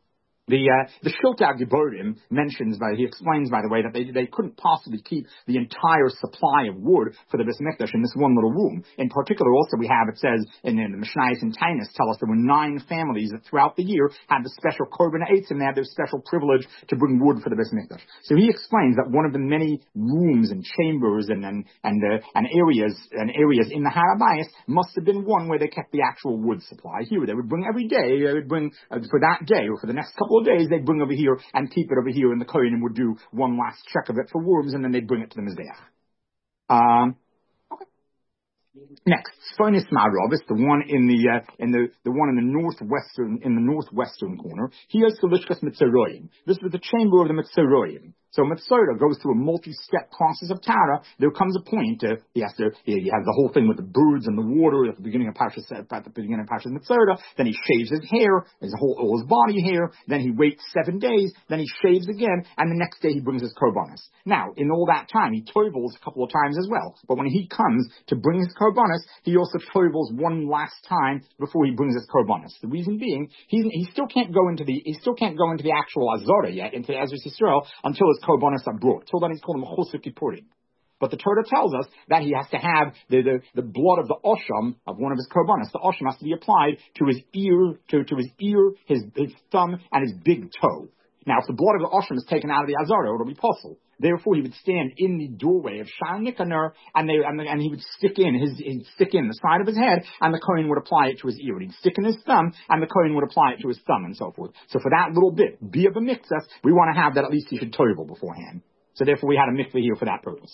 S1: The uh, the Shiltag Giborim mentions, by he explains, by the way, that they they couldn't possibly keep the entire supply of wood for the Beis Mikdash in this one little room. In particular, also we have, it says in, in the Mishnayos and Tainis tell us there were nine families that throughout the year had the special korban eitzim, and they had their special privilege to bring wood for the Beis Mikdash. So he explains that one of the many rooms and chambers and and and, uh, and areas and areas in the Har HaBayis must have been one where they kept the actual wood supply. Here they would bring every day, they would bring uh, for that day or for the next couple of days, they'd bring over here and keep it over here, and the Kohenim would do one last check of it for worms, and then they'd bring it to the Mizbeach. Um, okay. Next, Tzfonis Ma'arav, the one in the uh, in the the one in the northwestern in the northwestern corner. He has the Lishkas Mitzaroyim. This was the chamber of the Mitzaroyim. So Mitzora goes through a multi-step process of Tara. There comes a point, uh, he has to, he, he has the whole thing with the birds and the water at the beginning of Parshas, at the beginning of Parshas Mitzora. Then he shaves his hair, his whole, all his body hair. Then he waits seven days. Then he shaves again. And the next day he brings his korbanos. Now, in all that time, he toivels a couple of times as well. But when he comes to bring his korbanos, he also toivels one last time before he brings his korbanos. The reason being, he, he still can't go into the, he still can't go into the actual Azorah yet, into Ezras Yisrael, until his korbanos are brought. Till then he's called him Chosuk Kippurim. But the Torah tells us that he has to have the, the, the blood of the Osham, of one of his korbanos. The Osham has to be applied to his ear, to, to his ear, his, his thumb, and his big toe. Now, if the blood of the Osham is taken out of the Azorah, it'll be possible. Therefore, he would stand in the doorway of Shar Nikanor, and, they, and, and he would stick in his, he'd stick in the side of his head, and the Kohen would apply it to his ear. And he'd stick in his thumb, and the Kohen would apply it to his thumb, and so forth. So for that little bit, be of a mikvah, we want to have that at least he should toivel beforehand. So therefore, we had a mikvah here for that purpose.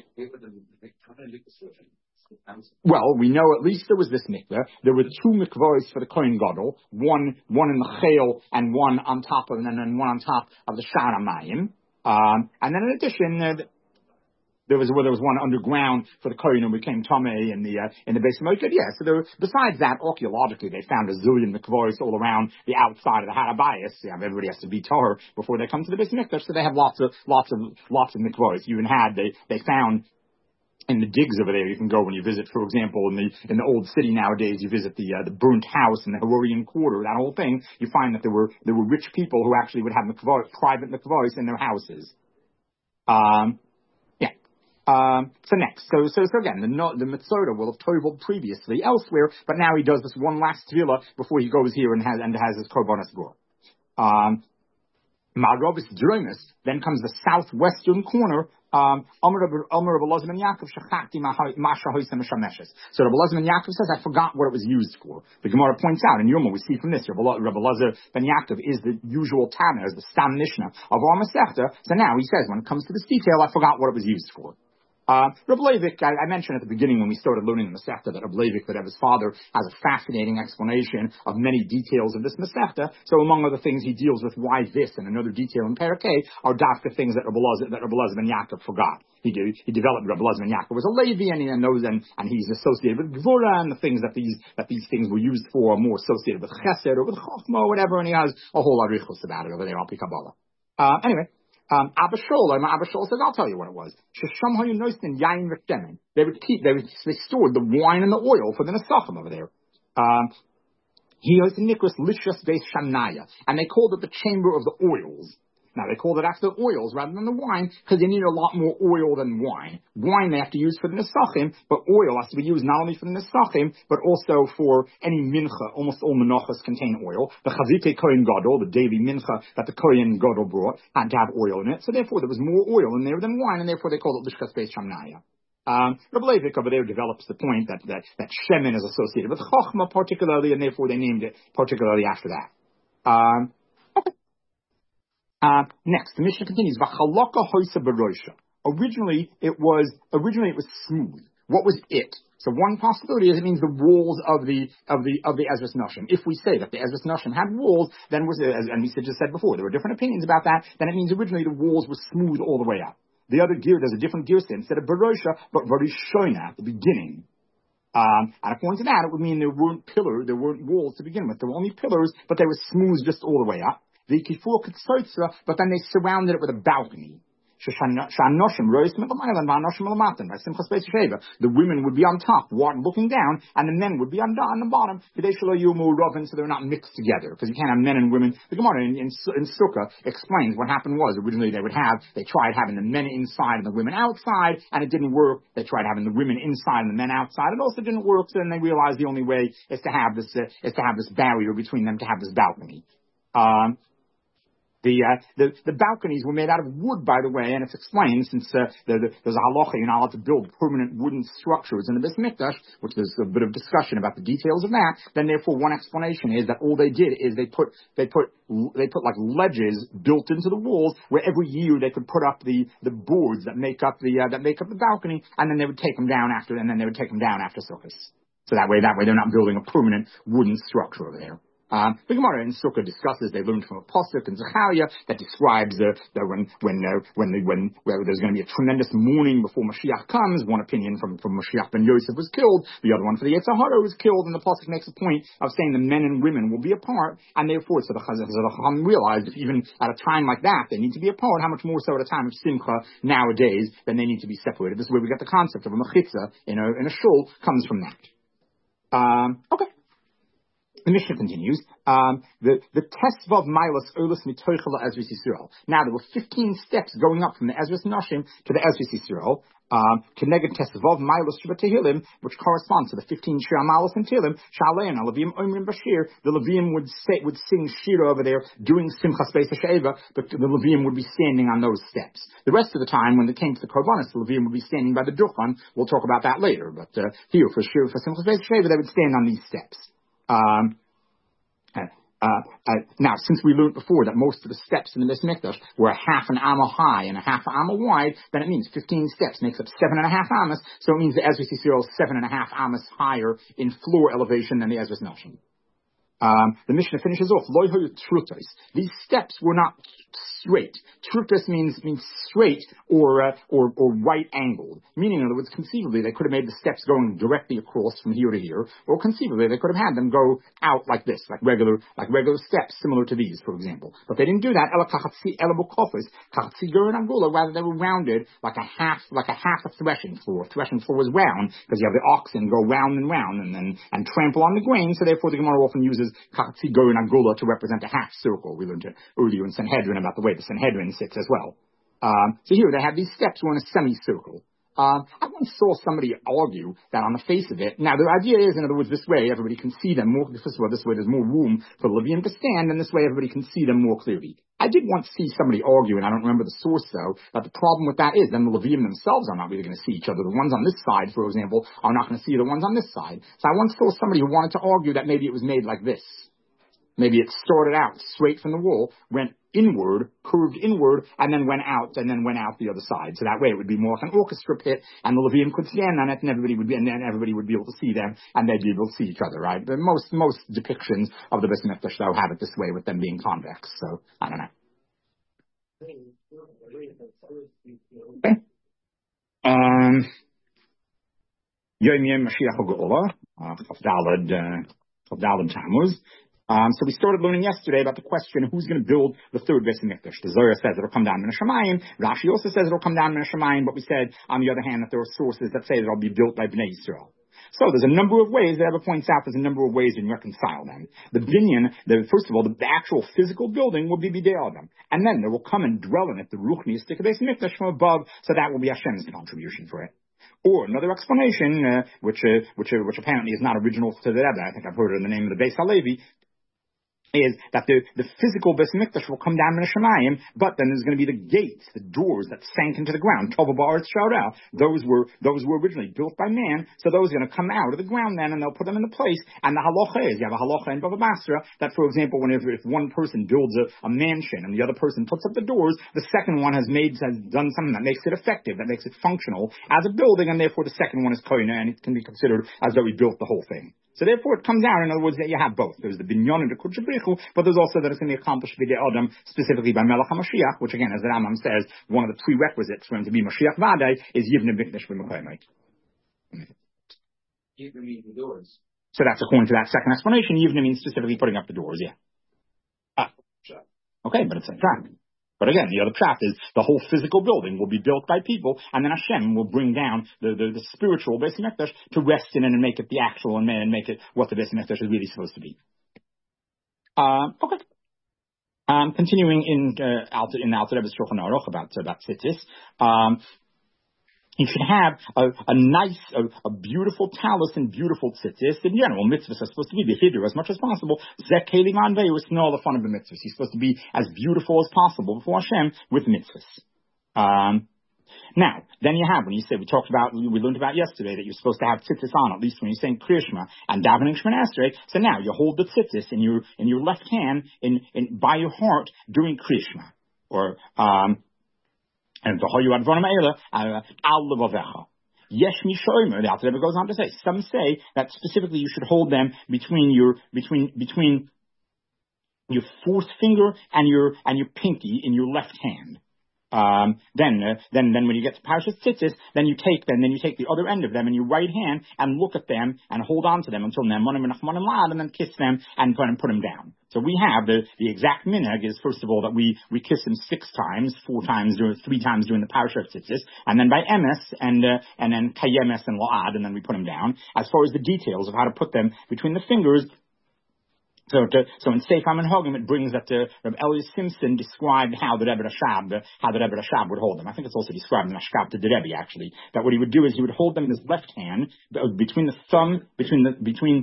S1: Well, we know at least there was this mikveh. There were two mikvahs for the Kohen Gadol, one one in the Chayil and one on top of, and then one on top of the Shar HaMayim. Um, and then in addition, uh, There was, well, there was one underground for the Kohen and became Tomei in the, uh, in the base of Moked. Yeah, so there were, besides that, archaeologically, they found a zillion mikvahs all around the outside of the Harabayas. Yeah, everybody has to be Tahor before they come to the base of Mikdash, so they have lots of, lots of, lots of mikvahs. You even had, they, they found, in the digs over there, you can go when you visit, for example, in the in the old city nowadays, you visit the uh, the burnt house in the Herorian Quarter, that whole thing. You find that there were there were rich people who actually would have mikvah, private mikvahs in their houses. Um, yeah. Um, so next, so so so again, the the Metzoda will have toveled previously elsewhere, but now he does this one last tefillah before he goes here and has and has his korbanos gur. Um, Ma'arobis Dromis, then comes the southwestern corner. Um, so Rabbi Elazar ben Yaakov says, I forgot what it was used for. The Gemara points out, and Yoma, we see from this, Rabbi Elazar ben Yaakov is the usual Tana, is the Stam Mishnah of our Masechta. So now he says, when it comes to this detail, I forgot what it was used for. Uh, Reb Leivik, I, I mentioned at the beginning when we started learning the Masechta that Reb Leivik, that his father has a fascinating explanation of many details of this Masechta. So among other things, he deals with why this and another detail in Parakeh are dafka things that Reb Elazar, that Reb Elazar ben Yaakov forgot. He did, he developed Reb Elazar ben Yaakov was a Levi, and he knows, and, and he's associated with Gvura, and the things that these, that these things were used for are more associated with Chesed or with Chochmah or whatever, and he has a whole arichos about it over there, Al Pi Kabbalah. Uh, anyway. Um, Abba Shaul, Abba Shaul says, I'll tell you what it was. They would keep, they would, they stored the wine and the oil for the Nesachim over there. Um, he was the Nikras Lishas Beis Shanaya, and they called it the chamber of the oils. Now, they called it after the oils rather than the wine because they need a lot more oil than wine. Wine they have to use for the Nesachim, but oil has to be used not only for the Nesachim, but also for any mincha. Almost all menachas contain oil. The Chazite Kohen Gadol, the daily mincha that the Kohen Gadol brought, had to have oil in it. So therefore, there was more oil in there than wine, and therefore they called it Lishkas Beis Shamnaya. Um, Reb Leivik over there develops the point that, that, that Shemin is associated with Chochmah particularly, and therefore they named it particularly after that. Um, Uh, next, the Mishnah continues. Originally, it was originally it was smooth. What was it? So one possibility is it means the walls of the of the of the Ezras Nashim. If we say that the Ezras Nashim had walls, then was it, as and we just said before, there were different opinions about that. Then it means originally the walls were smooth all the way up. The other gear, there's a different gear set instead of Barosha, but Varishona at the beginning. Um, and according to that, it would mean there weren't pillars, there weren't walls to begin with. There were only pillars, but they were smooth just all the way up. The kifur ketzotzra, but then they surrounded it with a balcony. The women would be on top, looking down, and the men would be on, on the bottom, so they're not mixed together, because you can't have men and women. The Gemara in, in, in Sukkah explains what happened was, originally they would have, they tried having the men inside and the women outside, and it didn't work. They tried having the women inside and the men outside, it also didn't work, so then they realized the only way is to have this, uh, is to have this barrier between them, to have this balcony. Um, The, uh, the the balconies were made out of wood, by the way, and it's explained since uh, the, the, there's a halacha, you're not allowed to build permanent wooden structures in the Beis Mikdash, which there's a bit of discussion about the details of that. Then, therefore, one explanation is that all they did is they put they put they put like ledges built into the walls, where every year they could put up the, the boards that make up the uh, that make up the balcony, and then they would take them down after, and then they would take them down after Sukkot. So that way, that way they're not building a permanent wooden structure over there. Um, the Gemara in Sukkah discusses, they learned from a pasuk in Zechariah that describes uh, that when when uh, when the, when where there's going to be a tremendous mourning before Mashiach comes. One opinion from from Mashiach ben Yosef was killed, the other one for the Yetzer Hara was killed, and the pasuk makes a point of saying the men and women will be apart, and therefore so the Chazal realized that even at a time like that they need to be apart. How much more so at a time of Simcha nowadays, then they need to be separated. This is where we get the concept of a mechitza in a in a shul comes from that. Um, okay. The Mishnah continues, um, the, the Tesvav Milas Olis Mitoichel Ezras Yisrael. Now, there were fifteen steps going up from the Ezras Nashim to the Ezras Yisrael, um, Keneged Tesvav Milas Sheba Tehillim, which corresponds to the fifteen Shir Malos and Tehillim, Shalein, Levim Omrim Bashir, the Levim would say, would sing Shira over there, doing Simchas Beis HaSheva, but the Levim would be standing on those steps. The rest of the time, when it came to the Korbanos, the Levim would be standing by the Duchan. We'll talk about that later, but, uh, here, for Shira, for Simchas Beis HaSheva, they would stand on these steps. Um, uh, uh, uh, now, since we learned before that most of the steps in the Beis Mikdash were a half an amma high and a half an amma wide, then it means fifteen steps makes up seven and a half ammas, so it means the Ezras Yisrael is seven and a half ammas higher in floor elevation than the Ezras Nashim. Um, the Mishnah finishes off, These steps were not straight. Truktus means means straight or uh, or or right angled. Meaning, in other words, conceivably they could have made the steps going directly across from here to here, or conceivably they could have had them go out like this, like regular like regular steps, similar to these, for example. But they didn't do that. Ela kachatzi ela bukofis, kachatzi gur and angula. Rather, they were rounded like a half like a half a threshing floor. Threshing floor was round because you have the oxen go round and round and then and trample on the grain. So therefore, the Gemara often uses kachatzi gur and angula to represent a half circle. We learned earlier in Sanhedrin about the way the Sanhedrin sits as well. Um, so here they have these steps were in a semicircle. Uh, I once saw somebody argue that on the face of it. Now the idea is, in other words, this way everybody can see them more. This way, this way there's more room for Levium to stand, and this way everybody can see them more clearly. I did once see somebody argue, and I don't remember the source though, that the problem with that is then the Levium themselves are not really going to see each other. The ones on this side, for example, are not going to see the ones on this side. So I once saw somebody who wanted to argue that maybe it was made like this. Maybe it started out straight from the wall, went inward, curved inward, and then went out, and then went out the other side. So that way it would be more like an orchestra pit, and the Levium could stand on it, and everybody would be, and then everybody would be able to see them, and they'd be able to see each other, right? But most most depictions of the Beis Mikdash though have it this way, with them being convex. So I don't know. Okay. Um. Yom Yom Mashiach HaGeula, Chaf Daled, Chaf Daled Tammuz. Um, so we started learning yesterday about the question, who's going to build the third Beis Mikdash? The Zohar says it'll come down Min Hashamayim. Rashi also says it'll come down Min Hashamayim, but we said, on the other hand, that there are sources that say that it'll be built by Bnei Yisrael. So there's a number of ways, the Rebbe points out, there's a number of ways you can reconcile them. The binyan, the, first of all, the, the actual physical building will be Bidei Adam. And then there will come and dwell in it the Ruchni Stick Beis Mikdash from above, so that will be Hashem's contribution for it. Or another explanation, uh, which, uh, which, uh, which apparently is not original to the Rebbe, I think I've heard it in the name of the Beis Halevi, is that the, the physical Beis Mikdash will come down in Shemayim, but then there's going to be the gates, the doors that sank into the ground. Tova Ba'aretz Sha'arah. Those were, those were originally built by man, so those are going to come out of the ground then, and they'll put them into place. And the halacha is, you have a halacha in Bava Basra, that for example, whenever, if one person builds a, a mansion and the other person puts up the doors, the second one has made, has done something that makes it effective, that makes it functional as a building, and therefore the second one is koina, and it can be considered as though he built the whole thing. So therefore it comes out, in other words, that you have both. There's the binyan and the Kudsha B'richu, but there's also that it's going to be accomplished by the Adam, specifically by Melech HaMashiach, which again, as the Rambam says, one of the prerequisites for him to be Mashiach Vadai is Yivne Mikdash B'Mekayimai.
S2: Yivne means the doors.
S1: So that's according to that second explanation. Yivne means specifically putting up the doors, yeah. Ah. Okay, but it's a fact. But again, the other pshat is the whole physical building will be built by people, and then Hashem will bring down the, the, the spiritual Beis Mikdash to rest in it and make it the actual and, and make it what the Beis Mikdash is really supposed to be. Uh, okay. Um, continuing in uh, Alter, in the Alter Rebbe's Shulchan Aruch about about tzitzis. Um, You should have a, a nice, a, a beautiful talus and beautiful tzitzis. In general, mitzvahs are supposed to be the hiddur as much as possible. Zek keli man ve'us, and all the fun of the mitzvahs. He's supposed to be as beautiful as possible before Hashem with mitzvahs. Um, now, then you have, when you say, we talked about, we learned about yesterday that you're supposed to have tzitzis on, at least when you're saying Kriya Shema and davening Shemona Esrei. So now you hold the tzitzis in your, in your left hand, in, in, by your heart during Kriya Shema. Or, um, and al levavecha. Yesh mishomer, the Alter Rebbe goes on to say, some say that specifically you should hold them between your, between, between your fourth finger and your, and your pinky in your left hand. Um, then, uh, then, then when you get to Parshas Tzitzis, then you take them, then you take the other end of them in your right hand and look at them and hold on to them until Ne'monim and Nachmanim Lad, and then kiss them and put, and put them down. So we have the, the exact minhag is, first of all, that we, we kiss them six times, four times, or three times during the Parashah of Tzitzis, and then by Emes, and, uh, and then Kayemes and La'ad, and then we put them down. As far as the details of how to put them between the fingers, So, to, so in Seif HaMenhagim, it brings that uh, Rabbi Elias Simpson described how the Rebbe Rashab, uh, how the Rebbe Rashab would hold them. I think it's also described in Ashkab to the Rebbe, actually, that what he would do is he would hold them in his left hand, uh, between the thumb, between the, between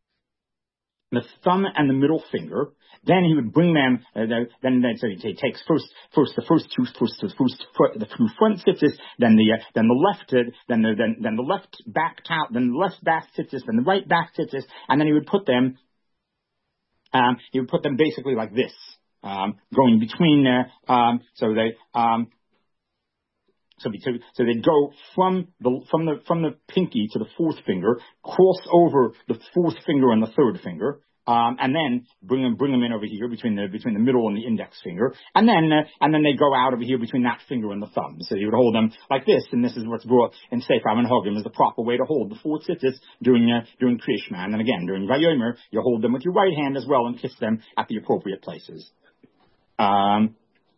S1: the thumb and the middle finger. Then he would bring them, uh, the, then, then, so he takes first, first the first two, first, the first foot, the two front tzitzis, then the, uh, then the left, uh, then the, then, then the left back towel, then the left back tzitzis, then the right back tzitzis, and then he would put them, Um, he would put them basically like this, um, going between, uh, um, so they, um, so, so, so they go from the, from the, from the pinky to the fourth finger, cross over the fourth finger and the third finger, Um, and then bring them, bring them in over here between the, between the middle and the index finger. And then, uh, and then they go out over here between that finger and the thumb. So you would hold them like this, and this is what's brought in Sefer HaMenhagim is the proper way to hold the four tzitzis during, uh, during Kriyash Shema. And again, during Vayomer, you hold them with your right hand as well and kiss them at the appropriate places. Um,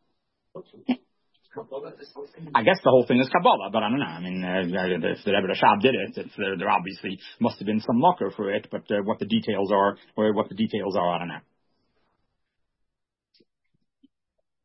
S1: I guess the whole thing is Kabbalah, but I don't know. I mean, uh, if the Rebbe Rashab did it, it's, there, there obviously must have been some locker for it, but uh, what the details are, or what the details are, I don't know.